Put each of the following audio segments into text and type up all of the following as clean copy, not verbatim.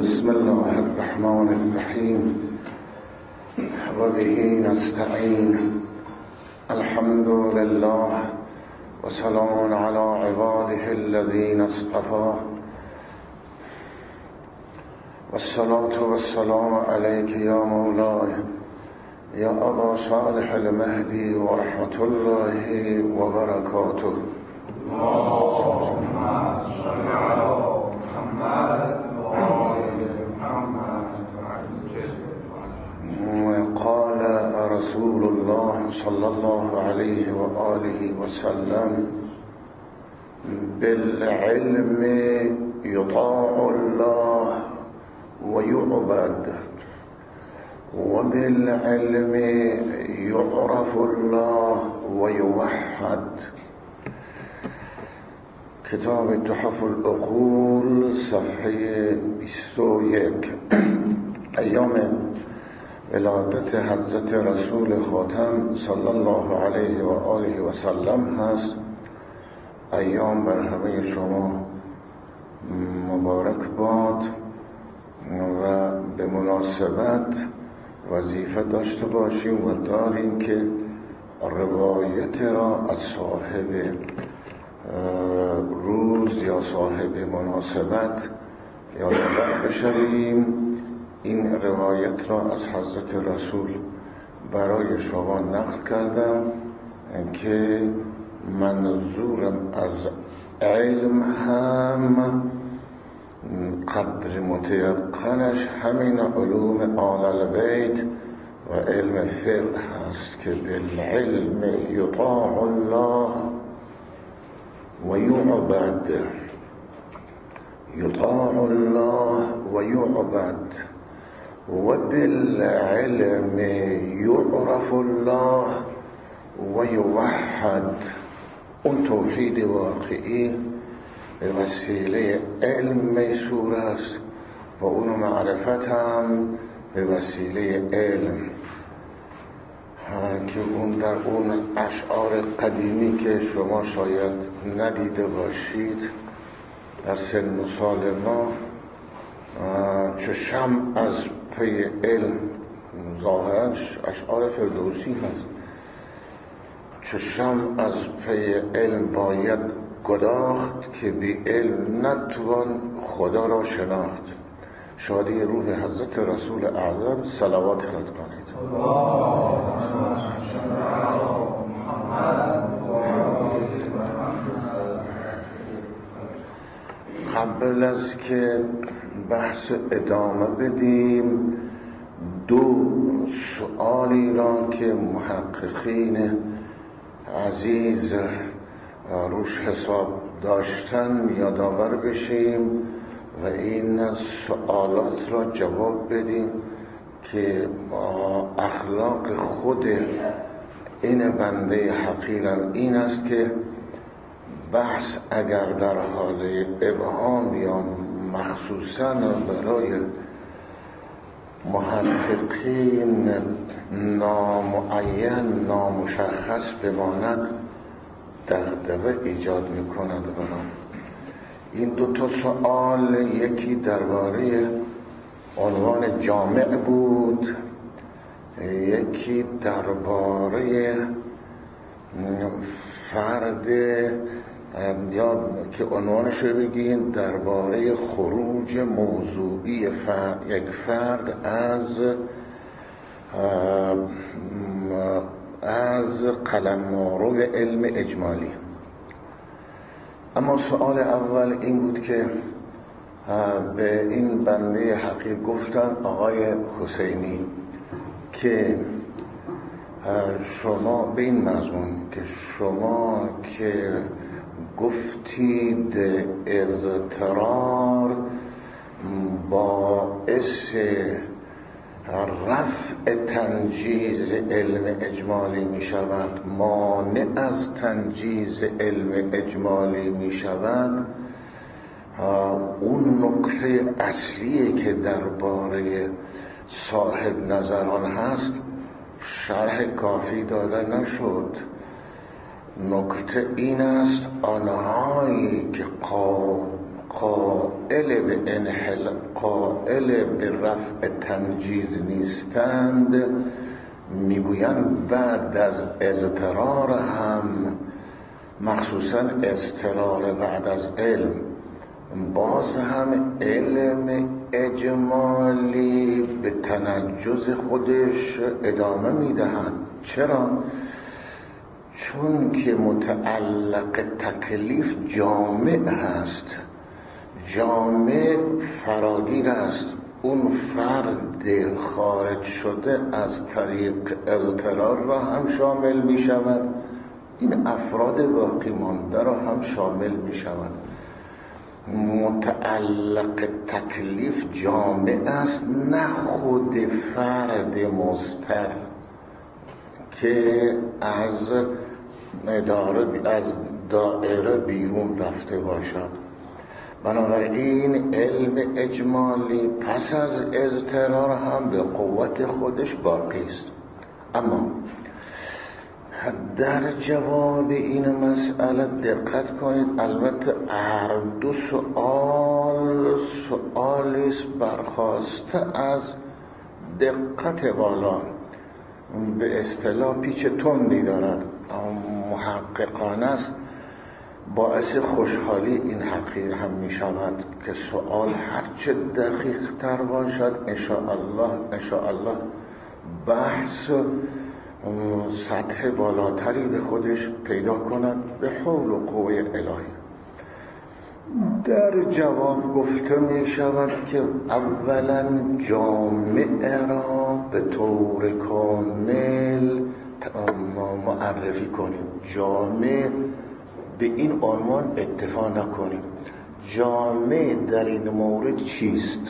بسم الله الرحمن الرحیم و به نستعین. الحمد لله و سلام علی عباده الذین اصطفى والصلاة والسلام علیک یا مولاي یا ابا صالح المهدی و رحمت الله و برکاته. اللهم صل على محمد و آل محمد. قال رسول الله صلی الله علیه و آله و سلم: بالعلم یطاع الله و یعبد و بالعلم یعرف الله و یوحد. کتاب تحف العقول صفحه 21. ایام ولادت حضرت رسول خاتم صلی الله علیه و آله و سلم هست. ایام بر همه شما مبارک باد و به مناسبت وظیفه داشته باشیم و داریم که روایت را از صاحب روز یا صاحب مناسبت یادآور بشویم. این روایت را از حضرت رسول برای شما نقل کردم که منظورم از علم هم قدر متیقنش همین علوم آل البیت و علم فقه هست که بالعلم یطاع الله و یعبد. یطاع الله و یعبد و بالعلم یعرف الله و یوحد. اون توحید واقعی به وسیله علم میسور است و اون معرفت هم به وسیله علم که اون در اون اشعار قدیمی که شما شاید ندیده باشید در سن و سال ما، چه شمع از پی علم، ظاهرا اشعار فردوسی هست، چه شمع از پی علم باید گداخت که بی علم نتوان خدا را شناخت. شادی روح حضرت رسول اعظم، صلوات خود کنید. قبل از که بحث ادامه بدیم، دو سؤالی را که محققین عزیز روش حساب داشتن یادآور بشیم و این سوالات را جواب بدیم که اخلاق خود این بنده حقیرم این است که بحث اگر در حال ابهام یا مخصوصا برای محققین نامعین نامشخص بماند دغدغه ایجاد میکند برام. این دو تا سوال، یکی درباره عنوان جامع بود، یکی درباره فرد یا که عنوانش رو بگین درباره خروج موضوعی یک فرد از قلمرو علم اجمالی. اما سوال اول این بود که به این بنده حقیر گفتن آقای حسینی که شما به این مضمون که شما که گفتید اضطرار باعث رفع تنجیز علم اجمالی می شود، مانع از تنجیز علم اجمالی می شود، اون نکته اصلیه که درباره صاحب نظران هست شرح کافی داده نشد. نکته این است آنهایی که قائل به رفع تنجیز نیستند، میگویند بعد از اضطرار هم، مخصوصا اضطرار بعد از علم، باز هم علم اجمالی به تنجز خودش ادامه میدهند. چرا؟ چون که متعلق تکلیف جامع هست، جامع فراگیر است. اون فرد خارج شده از طریق اضطرار را هم شامل می شود، این افراد باقی مانده را هم شامل می شود. متعلق تکلیف جامع است، نه خود فرد مضطر که از دائره بیرون رفته باشد. بنابراین علم اجمالی پس از اضطرار هم به قوت خودش باقی است. اما در جواب این مسئله دقت کنید، البته هر دو سؤالی است برخاسته از دقت بالا، به اصطلاح پیچ تندی دارد، محققانه است. باعث خوشحالی این حقیر هم می شود که سؤال هرچه دقیق تر باشد انشاءالله بحث سطح بالاتری به خودش پیدا کند به حول و قوه الهی. در جواب گفته می شود که اولا جامعه را به طور کامل معرفی کنیم. جامع به این عنوان اتفاق نکنیم. جامع در این مورد چیست؟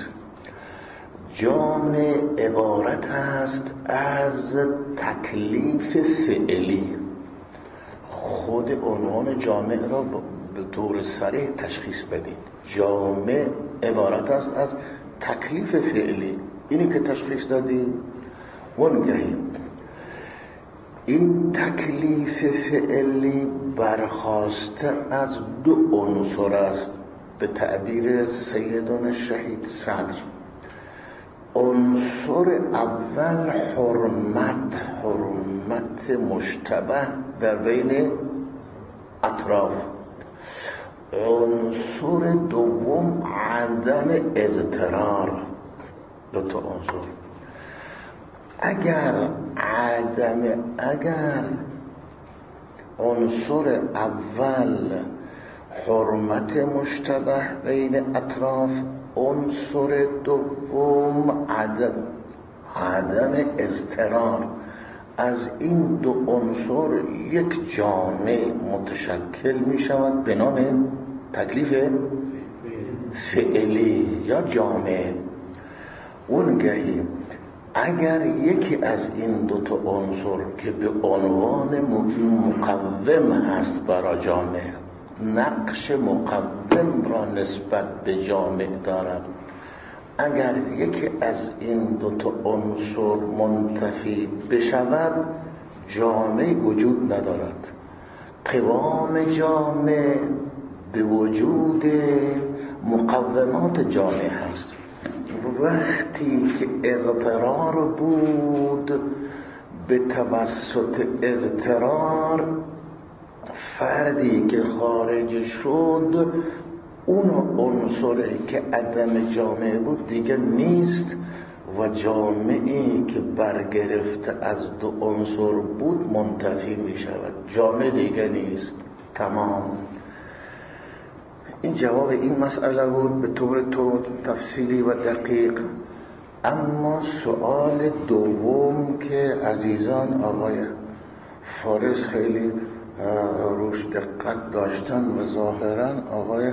جامع عبارت است از تکلیف فعلی. خود عنوان جامع را به طور صریح تشخیص بدید. جامع عبارت است از تکلیف فعلی، اینی که تشخیص دادیم. وانگهی این تکلیف فعلی برخاسته از دو عنصر است، به تعبیر سیدنا شهید صدر. عنصر اول حرمت مشتبه در بین اطراف. عنصر دوم عدم اضطرار. دو تا عنصر. اگر عنصر اول حرمت مشتبه بین اطراف، عنصر دوم عدم اضطرار، از این دو عنصر یک جامع متشکل می شود به نام تکلیف فعلی یا جامع. اونگهی اگر یکی از این دو تا عنصر که به عنوان مقوم هست برای جامع، نقش مقوم را نسبت به جامع دارد، اگر یکی از این دو تا عنصر منتفی بشود، جامع وجود ندارد. قوام جامع به وجود مقومات جامع هست. وقتی که اضطرار بود، به توسط اضطرار فردی که خارج شد، اون عنصری که عدم جامعه بود دیگه نیست و جامعی که برگرفته از دو عنصر بود منتفی می شود. جامعه دیگه نیست. تمام. این جواب این مسئله بود به طور تفصیلی و دقیق. اما سوال دوم که عزیزان آقای فارس خیلی روش دقت داشتن و ظاهرا آقای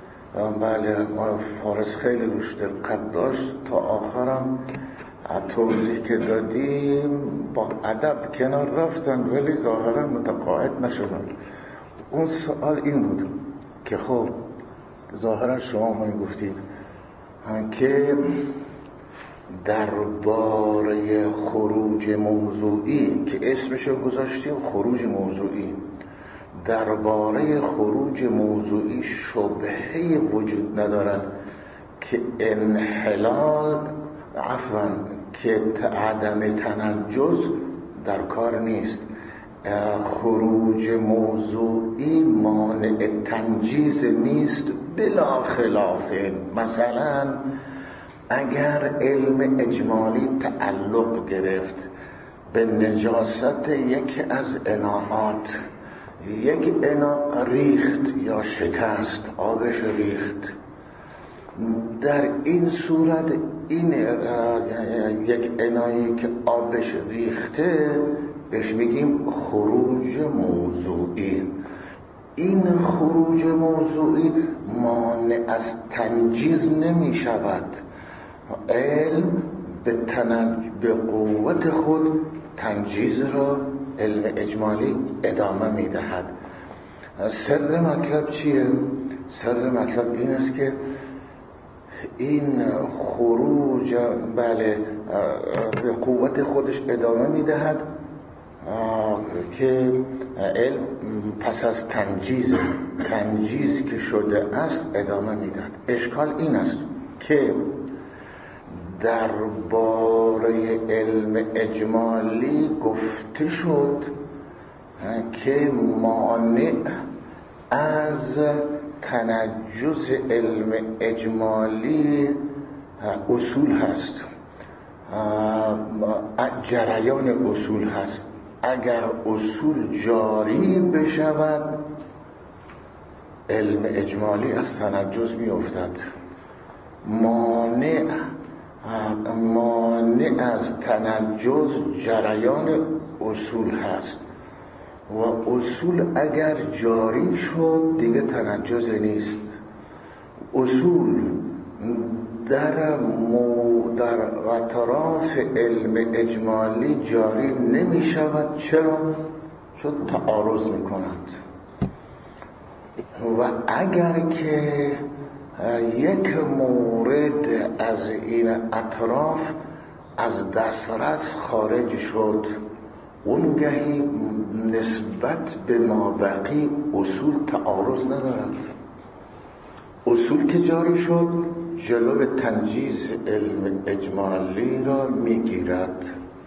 فارس خیلی روش دقت داشت، تا آخرم توضیح که دادیم با ادب کنار رفتن ولی ظاهرا متقاعد نشدن. اون سوال این بود که خب ظاهرا شما من گفتید که درباره خروج موضوعی که اسمشو گذاشتیم خروج موضوعی، درباره خروج موضوعی شبهه‌ای وجود ندارد که که عدم تنجز در کار نیست. خروج موضوعی مانع تنجیز نیست بلا خلاف. مثلا اگر علم اجمالی تعلق گرفت به نجاست یکی از اناعات، یک اناع ریخت یا شکست، آبش ریخت، در این صورت این یک اناعی که آبش ریخته بهش میگیم خروج موضوعی. این خروج موضوعی مانع از تنجیز نمی شود. علم به قوت خود تنجیز را علم اجمالی ادامه می دهد. سر مطلب چیه؟ سر مطلب این است که این خروج به قوت خودش ادامه می دهد که علم پس از تنجیز که شده است ادامه می دهد. اشکال این است که درباره علم اجمالی گفته شد که مانع از تنجز علم اجمالی اصول هست، جریان اصول هست. اگر اصول جاری بشود علم اجمالی از تنجز می افتد. مانع از تنجز جریان اصول هست و اصول اگر جاری شد دیگه تنجز نیست. اصول در اطراف علم اجمالی جاری نمی شود. چرا؟ چون تعارض می کند. و اگر که یک مورد از این اطراف از دسترس خارج شد، اونگهی نسبت به مابقی اصول تعارض ندارد. اصول که جاری شد جلو تنجیز علم اجمالی را میگیرد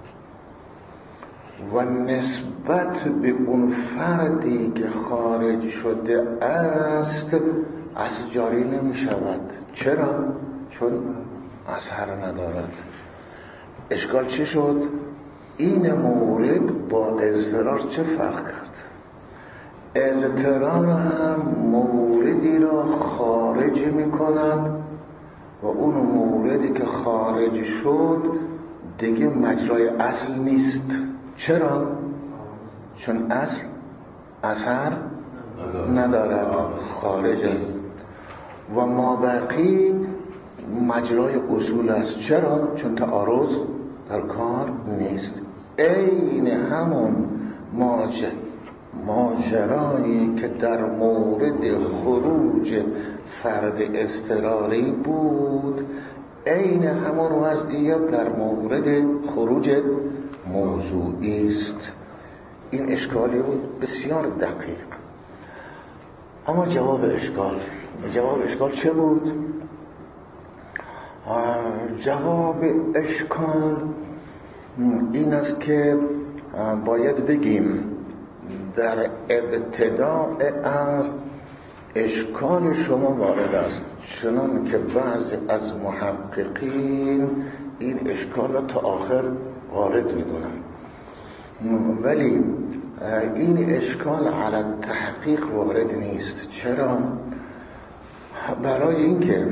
و نسبت به اون فردی که خارج شده است اصل جاری نمی شود. چرا؟ چون اثر ندارد. اشکال چه شد؟ این مورد با اضطرار چه فرق کرد؟ اضطرار هم موردی را خارج می کند و اون موردی که خارج شد دیگه مجرای اصل نیست. چرا؟ چون اصل اثر ندارد، خارج است و مابقی مجرای اصول است. چرا؟ چون تعارض در کار نیست. عین همون ماجرایی که در مورد خروج فرد اضطراری بود، عین همون وضعیت در مورد خروج موضوعی است. این اشکالی بود بسیار دقیق. اما جواب اشکال چه بود؟ جواب اشکال این است که باید بگیم در ابتداء امر اشکال شما وارد است، چنان که بعضی از محققین این اشکال را تا آخر وارد می‌دونن، ولی این اشکال علی تحقیق وارد نیست. چرا؟ برای اینکه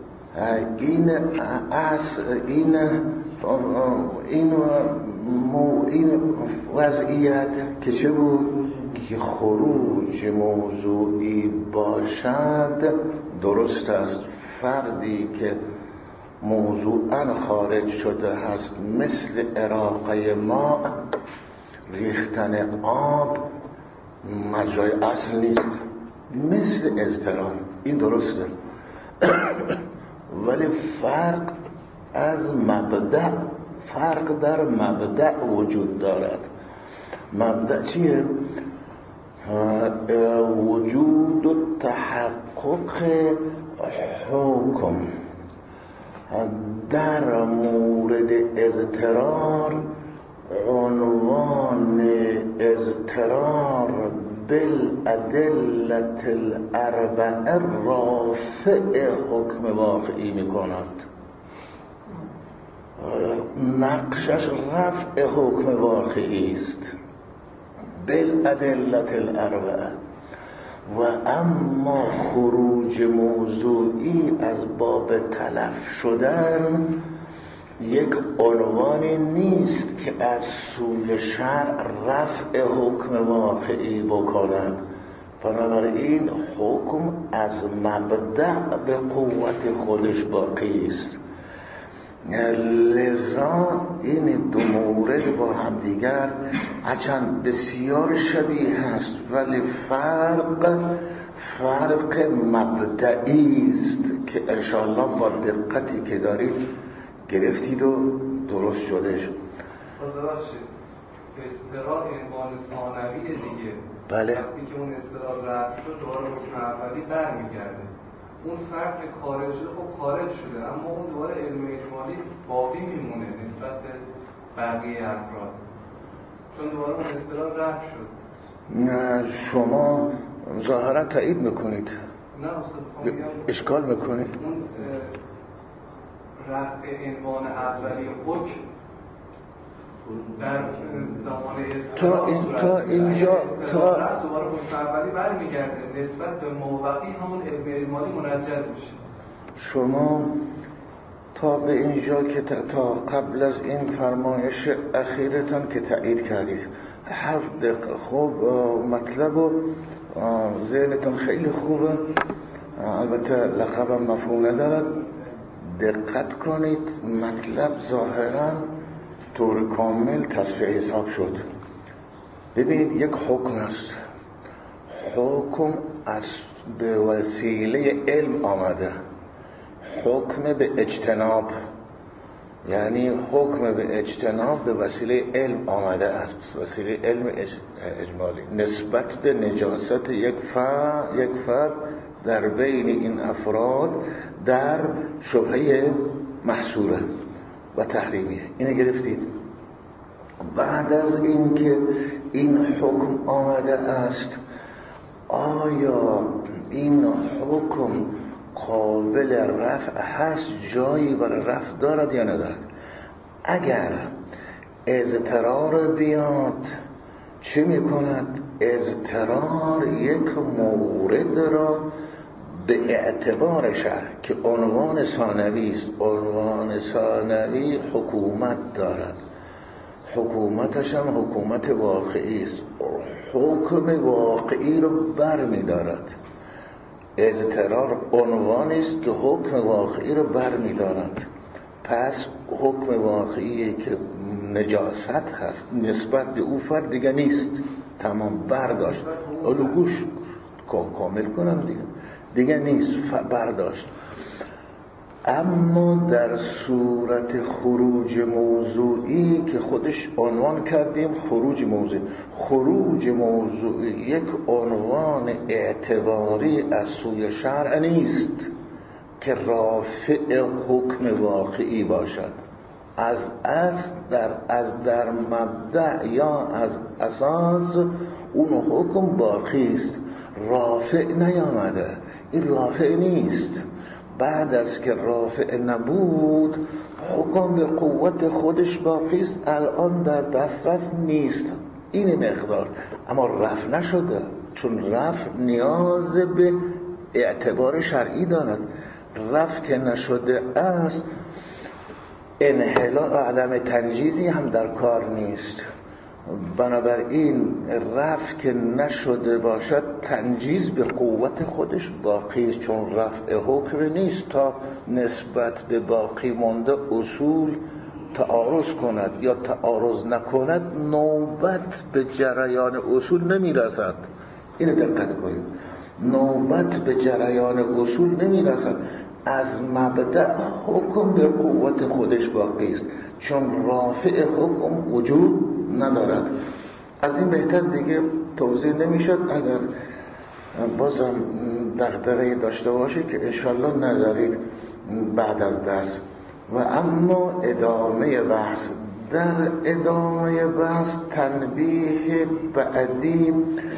این وضعیت که چه بود که خروج موضوعی باشد درست است. فردی که موضوعاً خارج شده هست مثل اراقه ماء، ریختن آب، مجرای اصل نیست، مثل اضطرار. این درسته. ولی فرق در مبدأ وجود دارد. مبدأ چیه؟ وجود و تحقق حکم در مورد اضطرار عنوان اضطرار بالادلة الاربعه رافع حکم واقعی میکند. نقشش رفع حکم واقعی است بالادلة الاربعه. و اما خروج موضوعی از باب تلف شدن یک عنوانی نیست که از سوی شرع رفع حکم واقعی بکند. بنابراین حکم از مبدأ به قوت خودش باقی است. لذا این دو مورد با هم دیگر هرچند بسیار شبیه هست ولی فرق مبدئی است که انشاءالله با دقتی که دارید گرفتید و درست شدش. استقرار عنوان ثانوی دیگه. بله. وقتی که اون استقرار رد شد دوباره حکم اولی برمیگرده. اون فرد که خارج شده خب خارج شده، اما اون دوباره علم اجمالی باقی میمونه نسبت به بقیه افراد، چون دوباره اون استقرار رد شد. نه شما ظاهرا تایید میکنید. نه استاد اشکال میکنید. اون رفع عنوان اولی حکم در زمان استقرار تا اینجا دوباره حکم اولی برمیگرده، نسبت به موقعی همون علم اجمالی منجز میشه. شما تا به اینجا که تا قبل از این فرمایش اخیرتان که تایید کردید 7 دقیقه خوب مطلب و ذهنتون خیلی خوبه، البته لقبم مفهوم ندارد. دقت کنید، مطلب ظاهرا طور کامل تصفیه حساب شد. ببینید یک حکم است، حکم از به وسیله علم آمده، حکم به اجتناب، یعنی حکم به اجتناب به وسیله علم آمده است، وسیله علم اجمالی نسبت به نجاست یک فرد در بین این افراد در شبهه محصوره و تحریمیه. اینو گرفتید؟ بعد از اینکه این حکم آمده است، آیا این حکم قابل رفع هست، جایی برای رفع دارد یا ندارد؟ اگر اضطرار بیاد چه میکند؟ اضطرار یک مورد را به اعتبار شرع که عنوان ثانوی است، عنوان ثانوی حکومت دارد، حکومتش هم حکومت واقعی است، حکم واقعی رو بر می دارد. اضطرار عنوانی است که حکم واقعی رو بر می دارد. پس حکم واقعی که نجاست هست نسبت به او فرد دیگه نیست، تمام برداشت. اولو گوش کامل کنم دیگه نیست، برداشت. اما در صورت خروج موضوعی که خودش عنوان کردیم، خروج موضوعی یک عنوان اعتباری از سوی شرع نیست که رافع حکم واقعی باشد. از در مبدأ یا از اساس اون حکم باقی است، رافع نیامده، این رافع نیست. بعد از که رافع نبود حکم به قوت خودش باقی است، الان در دسترس نیست، این مقدار، اما رفع نشده، چون رفع نیاز به اعتبار شرعی دارد. رفع که نشده است، انحلال عدم تنجیزی هم در کار نیست. بنابراین رفع که نشده باشد، تنجیز به قوت خودش باقی است، چون رفع حکم نیست تا نسبت به باقی مانده اصول تعارض کند یا تعارض نکند، نوبت به جریان اصول نمیرسد. اینو دقت کنید، نوبت به جریان اصول نمیرسد. از مبدأ حکم به قوت خودش باقی است، چون رافع حکم وجود ندارد. از این بهتر دیگه توضیح نمیشد اگر بازم دغدغه داشته باشید که انشالله ندارید بعد از درس. و اما ادامه بحث. در ادامه بحث تنبیه بعدی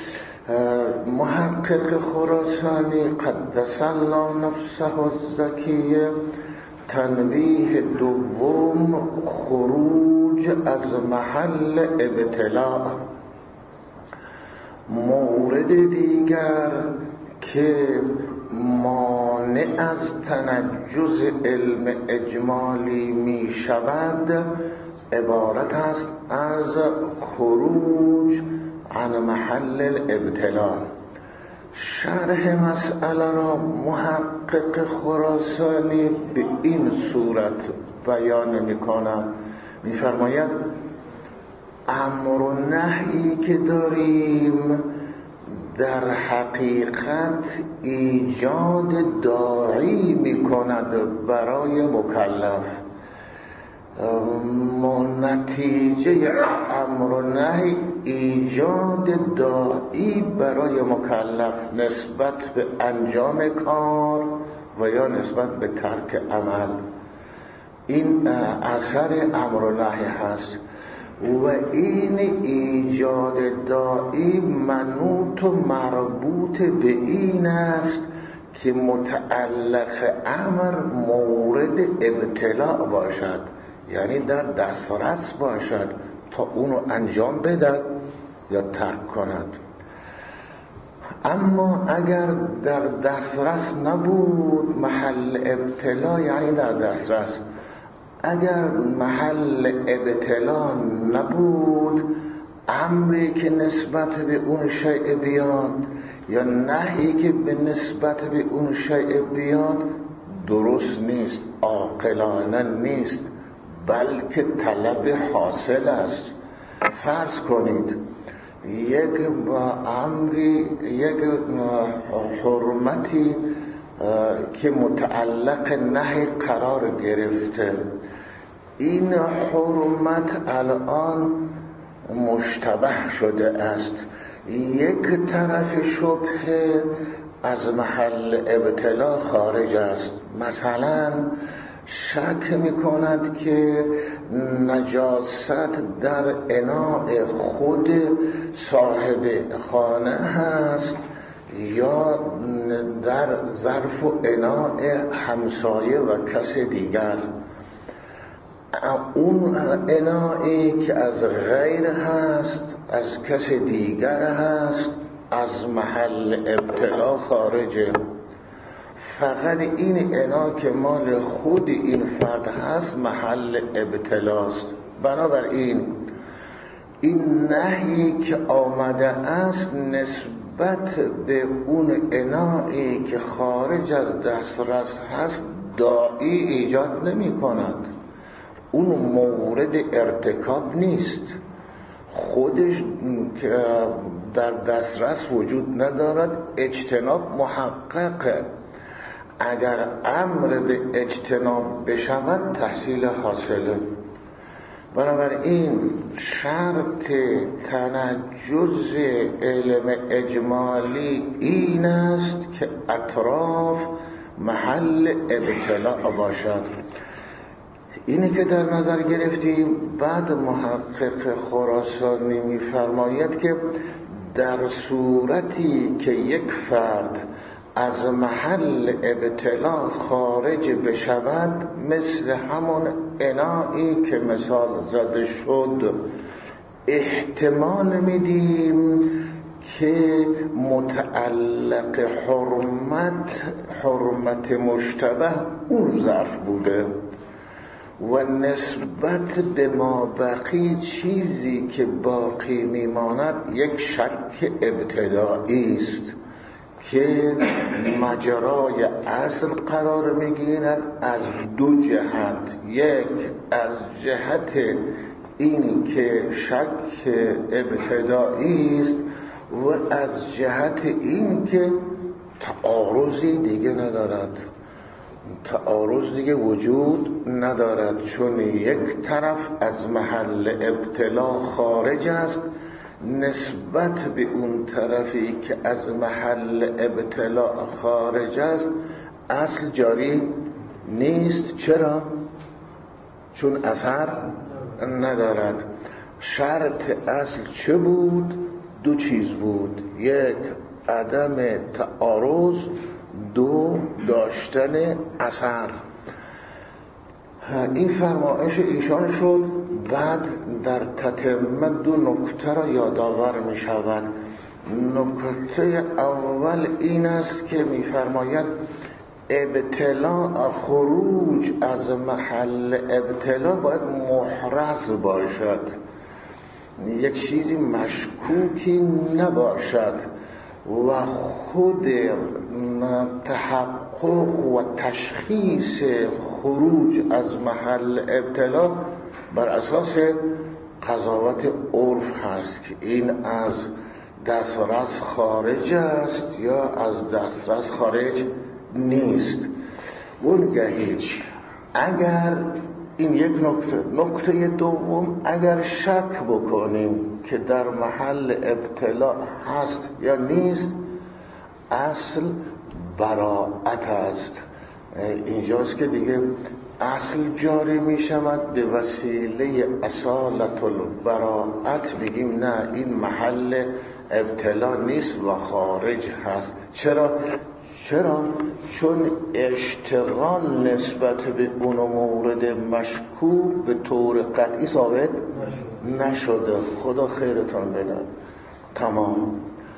محقق خراسانی قدس الله نفسه الزکیه، تنبیه دوم خروج از محل ابتلاء. مورد دیگر که مانع از تنجز علم اجمالی می شود عبارت است از خروج عن محل الابتلاء. شرح مسئله را محقق خراسانی به این صورت بیان می کند، می فرماید امر و نهی که داریم در حقیقت ایجاد داعی می کند برای مکلف. نتیجه امر و نهی ایجاد داعی برای مکلف نسبت به انجام کار و یا نسبت به ترک عمل. این اثر امر و نهی هست و این ایجاد داعی منوط و مربوط به این است که متعلق امر مورد ابتلاء باشد، یعنی در دسترس باشد تا اونو انجام بدهد یا ترک کند. اما اگر در دسترس نبود محل ابتلا، یعنی در دسترس اگر محل ابتلا نبود، امری که نسبت به اون شیء بیاد یا نهی که به نسبت به اون شیء بیاد درست نیست، عاقلانه نیست، بلکه طلب حاصل است. فرض کنید یک امری، یک حرمتی که متعلق نهی قرار گرفته، این حرمت الان مشتبه شده است، یک طرف شبهه از محل ابتلا خارج است. مثلا شک می‌کند که نجاست در اناء خود صاحب خانه هست یا در ظرف و اناء همسایه و کس دیگر. اون انائی که از غیر هست، از کس دیگر هست، از محل ابتلا خارجه. فقط این انا که مال خود این فرد هست محل ابتلاست. بنابراین این نهی که آمده است نسبت به اون انایی که خارج از دسترس هست داعی ایجاد نمی کند، اون مورد ارتکاب نیست، خودش که در دسترس وجود ندارد، اجتناب محققه. اگر امر به اجتناب بشود تحصیل حاصله. بنابراین شرط تنجز علم اجمالی این است که اطراف محل ابتلاء باشد. اینی که در نظر گرفتیم. بعد محقق خراسانی می‌فرماید که در صورتی که یک فرد از محل ابتلا خارج بشود، مثل همون انایی که مثال زده شد، احتمال میدیم که متعلق حرمت مشتبه اون ظرف بوده و نسبت به ما بقی چیزی که باقی میماند یک شک ابتدایی است که مجرای اصل قرار میگیرد از دو جهت. یک از جهت این که شک ابتدایی است و از جهت این که تعارضی دیگه ندارد، تعارض دیگه وجود ندارد، چون یک طرف از محل ابتلا خارج است، نسبت به اون طرفی که از محل ابتلاء خارج است اصل جاری نیست. چرا؟ چون اثر ندارد. شرط اصل چه بود؟ دو چیز بود: یک عدم تعارض، دو داشتن اثر. این فرمایش ایشان شد. بعد در تتمه دو نکته را یادآور می شود. نکته اول این است که می فرماید ابتلاء، خروج از محل ابتلا باید محرز باشد، یک چیزی مشکوکی نباشد و خود تحقق و تشخیص خروج از محل ابتلا بر اساس قضاوت عرف هست که این از دسترس خارج است یا از دسترس خارج نیست. اونگهی اگر این یک نکته دوم، اگر شک بکنیم که در محل ابتلا هست یا نیست، اصل براءت است. اینجاست که دیگه اصل جاری می شود به وسیله اصالت البراءت بگیم نه این محل ابتلا نیست و خارج هست. چرا؟ چون اشتغال نسبت به اون مورد مشکوک به طور قطعی ثابت نشده. خدا خیرتان بده. تمام.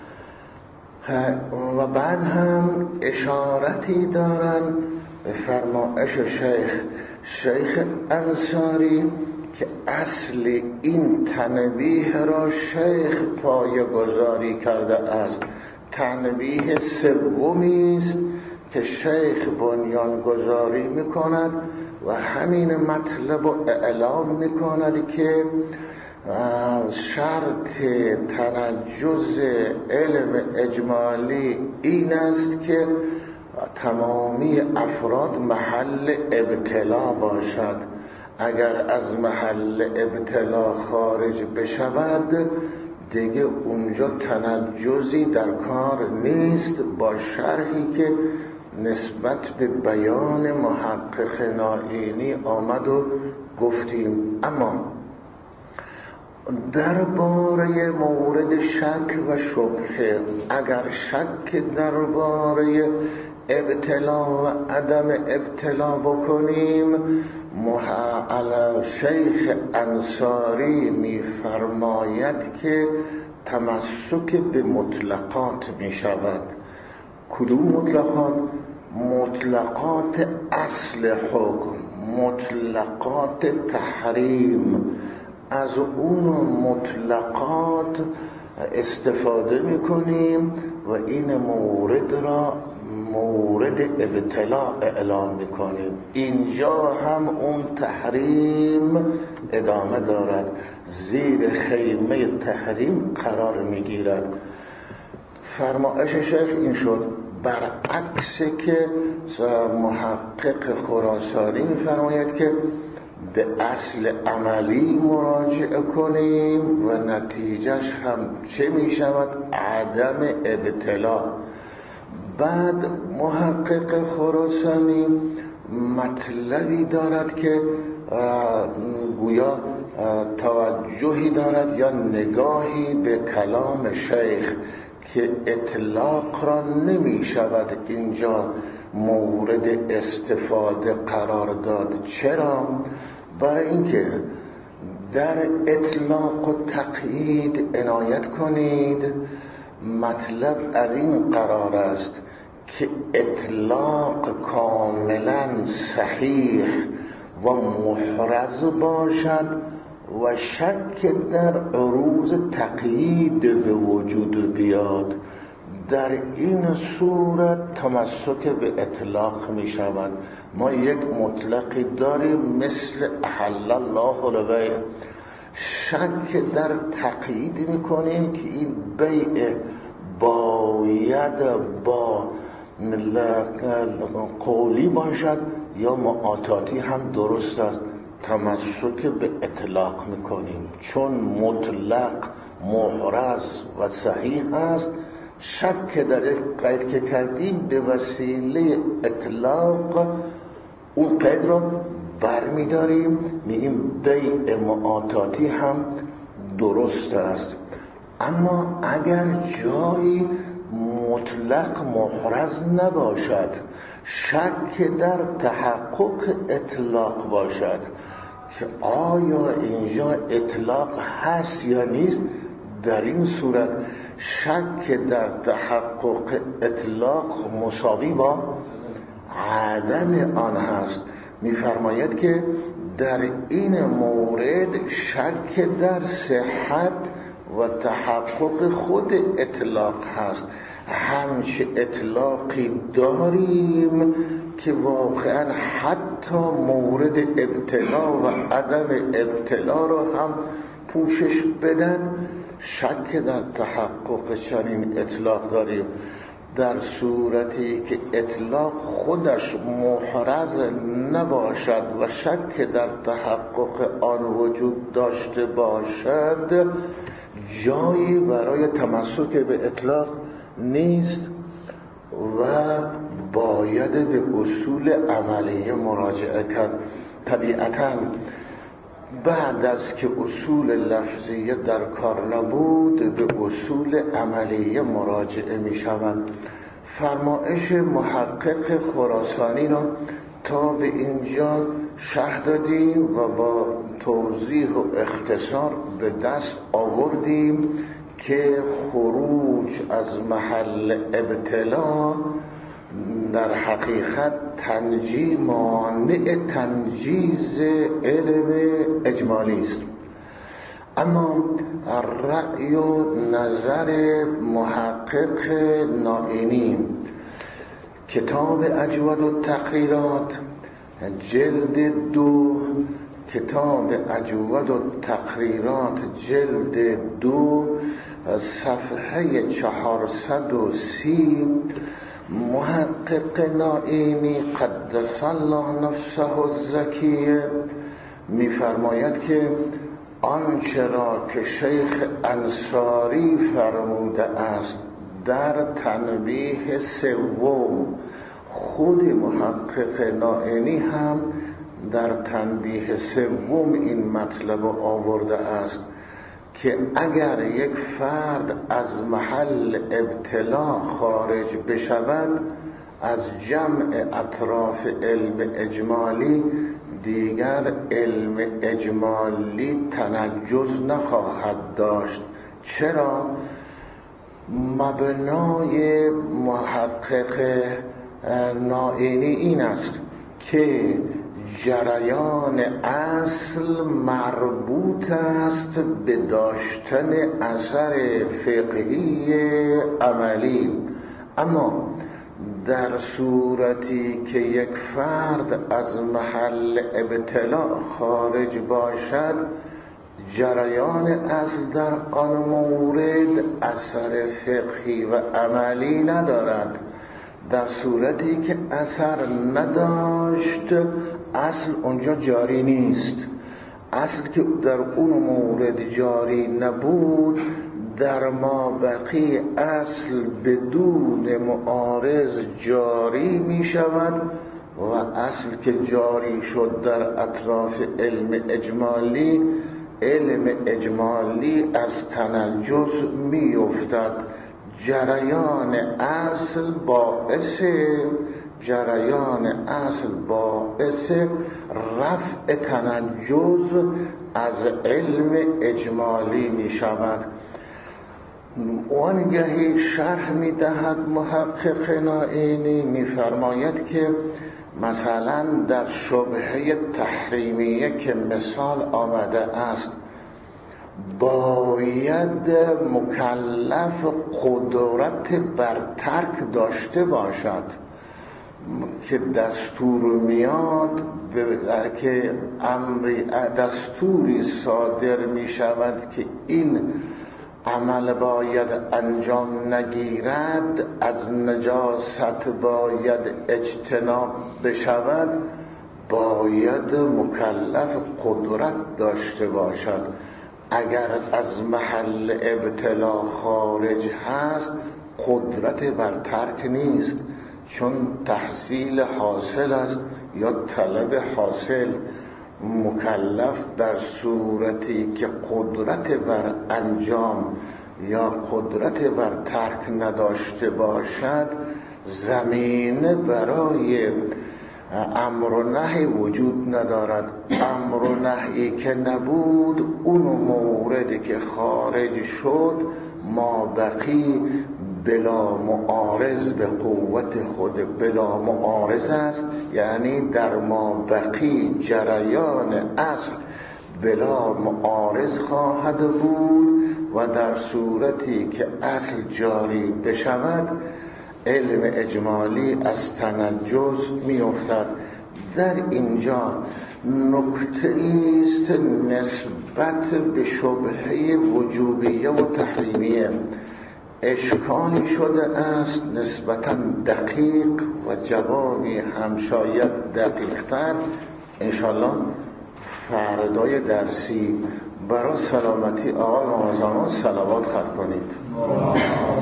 و بعد هم اشارتی دارن به فرمایش شیخ انصاری که اصل این تنبیه را شیخ پایه‌گذاری کرده است. تنبیه سومی است که شیخ بنیان گذاری میکند و همین مطلب رو اعلام میکند که شرط تنجز علم اجمالی این است که تمامی افراد محل ابتلا باشد. اگر از محل ابتلا خارج بشود دیگه اونجا تنجزی در کار نیست، با شرحی که نسبت به بیان محقق نائینی آمد و گفتیم. اما درباره مورد شک و شبهه، اگر شک درباره ابتلا و عدم ابتلا بکنیم، شیخ انصاری می فرماید که تمسک به مطلقات می شود. کدوم مطلقات؟ مطلقات اصل حکم، مطلقات تحریم. از اون مطلقات استفاده می کنیم و این مورد را مورد ابتلا اعلام میکنیم. اینجا هم اون تحریم ادامه دارد، زیر خیمه تحریم قرار میگیرد. فرمایش شیخ این شد، برعکس که محقق خراسانی میفرماید که به اصل عملی مراجعه کنیم و نتیجهش هم چه میشود؟ عدم ابتلا. بعد محقق خراسانی مطلبی دارد که گویا توجهی دارد یا نگاهی به کلام شیخ که اطلاق را نمی شود اینجا مورد استفاده قرار داد. چرا؟ برای اینکه در اطلاق و تقیید عنایت کنید. مطلب از این قرار است که اطلاق کاملا صحیح و محرز باشد و شک در عروض تقیید به وجود بیاد. در این صورت تمسک به اطلاق می شود. ما یک مطلقی داریم مثل احل الله البیع، شک در تقیید می کنیم که این بیع باید با قولی باشد یا معاطاتی هم درست است. تمسک به اطلاق میکنیم، چون مطلق محرز و صحیح است. شک که در قید که کردیم به وسیله اطلاق اون قید را برمیداریم، میگیم بیع معاطاتی هم درست است. اما اگر جایی مطلق محرز نباشد، شک در تحقق اطلاق باشد که آیا اینجا اطلاق هست یا نیست، در این صورت شک در تحقق اطلاق مساوی با عدم آن هست. می‌فرماید که در این مورد شک در صحت و تحقق خود اطلاق هست. همچه اطلاقی داریم که واقعا حتی مورد ابتلا و عدم ابتلا رو هم پوشش بدن. شک در تحقق چنین اطلاق داریم در صورتی که اطلاق خودش محرز نباشد و شک در تحقق آن وجود داشته باشد، جایی برای تمسک به اطلاق نیست و باید به اصول عملیه مراجعه کرد. طبیعتاً بعد از که اصول لفظیه در کار نبود به اصول عملیه مراجعه می شوند. فرمایش محقق خراسانی را تا به اینجا شرح دادیم و با توضیح و اختصار به دست آوردیم که خروج از محل ابتلا در حقیقت مانع تنجیز علم اجمالی است. اما رأی و نظر محقق نائینی، کتاب اجود و تقریرات جلد 2، کتاب اجود و تقریرات جلد 2 صفحه 430، محقق نائینی قدس الله نفسه الزکیه می‌فرماید که آنچه را که شیخ انصاری فرموده است در تنبیه سوم، خود محقق نائینی هم در تنبیه سوم این مطلب آورده است که اگر یک فرد از محل ابتلا خارج بشود، از جمع اطراف علم اجمالی دیگر علم اجمالی تنجز نخواهد داشت. چرا؟ مبنای محقق نائینی این است که جریان اصل مربوط است به داشتن اثر فقهی عملی، اما در صورتی که یک فرد از محل ابتلا خارج باشد، جریان اصل در آن مورد اثر فقهی و عملی ندارد. در صورتی که اثر نداشت، اصل اونجا جاری نیست. اصل که در اون مورد جاری نبود، در ما بقی اصل بدون معارض جاری می شود و اصل که جاری شد در اطراف علم اجمالی، علم اجمالی از تنجز می افتد. جریان اصل باعث رفع تنجز از علم اجمالی می شود. وانگهی شرح می دهد محقق نائینی، می فرماید که مثلا در شبهه تحریمیه که مثال آمده است، باید مکلف قدرت بر ترک داشته باشد که دستور میاد که دستوری صادر می شود که این عمل باید انجام نگیرد، از نجاست باید اجتناب بشود، باید مکلف قدرت داشته باشد. اگر از محل ابتلا خارج هست قدرت بر ترک نیست، چون تحصیل حاصل است یا طلب حاصل. مکلف در صورتی که قدرت بر انجام یا قدرت بر ترک نداشته باشد زمینه برای امر و نهی وجود ندارد. امر و نهی که نبود، اون موردی که خارج شد ما بقی بلا معارض به قوت خود بلا معارض است، یعنی در ما بقی جریان اصل بلا معارض خواهد بود و در صورتی که اصل جاری بشود علم اجمالی از تنجز می افتد. در اینجا نکته است نسبت به شبهه وجوبیه و تحریمیه اشکالی شده است نسبتاً دقیق و جوابی هم شاید دقیق‌تر انشالله فردای درسی برای سلامتی آقای امام زمان صلوات ختم کنید.